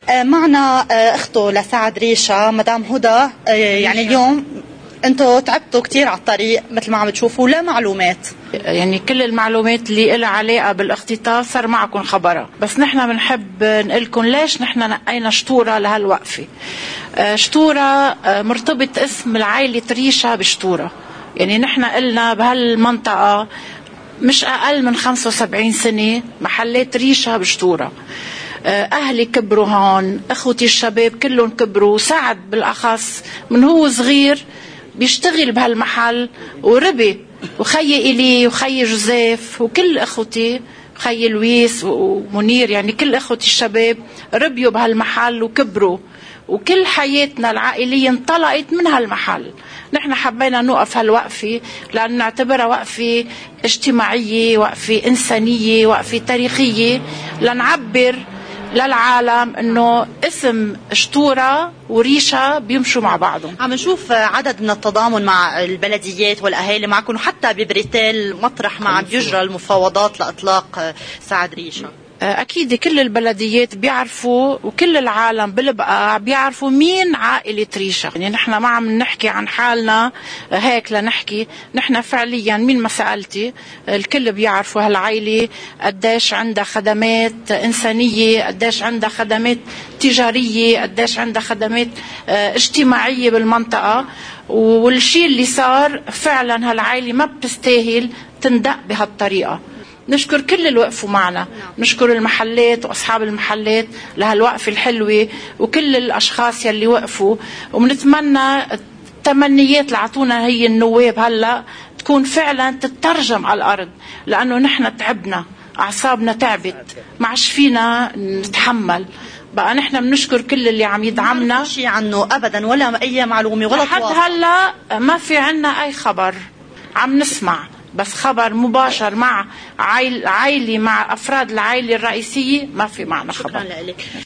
معنا اخته لسعد ريشة مدام هدى. يعني اليوم انتوا تعبتوا كتير على الطريق مثل ما عم تشوفوا، لا معلومات، يعني كل المعلومات اللي لها علاقة بالاختطاف صار معكم خبرها، بس نحن بنحب نقلكم ليش نحن نقينا شطورة لهالوقفة. شطورة مرتبط اسم العائلة ريشة بشطورة، يعني نحن قلنا بهالمنطقة مش أقل من 75 سنة محلات ريشة بشطورة. أهلي كبروا هون، أخوتي الشباب كلهم كبروا، سعد بالأخص من هو صغير بيشتغل بهالمحل وربي، وخي إلي وخي جوزيف وكل أخوتي، خي لويس ومنير، يعني كل أخوتي الشباب ربيوا بهالمحل وكبروا، وكل حياتنا العائلية انطلقت من هالمحل. نحن حبينا نوقف هالوقفة لأن نعتبرها وقفة اجتماعية، وقفة إنسانية، وقفة تاريخية، لنعبر للعالم انه اسم شطورة وريشة بيمشوا مع بعضهم. عم نشوف عدد من التضامن مع البلديات والاهالي معكم، وحتى ببريتيل مطرح ما عم بيجرى المفاوضات لاطلاق سعد ريشة. أكيد كل البلديات بيعرفوا وكل العالم بالبقاع بيعرفوا مين عائلة ريشة. يعني نحن ما عم نحكي عن حالنا هيك لنحكي، نحن فعليا مين ما سألتي الكل بيعرفوا هالعائلة قديش عندها خدمات إنسانية، قديش عندها خدمات تجارية، قديش عندها خدمات اجتماعية بالمنطقة. والشيء اللي صار فعلا هالعائلة ما بتستاهل تندق بهالطريقة. نشكر كل اللي وقفوا معنا، نشكر المحلات وأصحاب المحلات لهالوقفة الحلوة، وكل الأشخاص يلي وقفوا، وبنتمنى التمنيات اللي عطونا هي النواب هلأ تكون فعلا تترجم على الأرض، لأنه نحن تعبنا، أعصابنا تعبت، ما عش فينا نتحمل. بقى نحن بنشكر كل اللي عم يدعمنا. ما شيء عنه أبدا ولا أي معلومة ولا لحد هلأ ما في عنا أي خبر عم نسمع، بس خبر مباشر مع عائلة مع أفراد العائلة الرئيسية ما في معنا خبر. شكرا لك.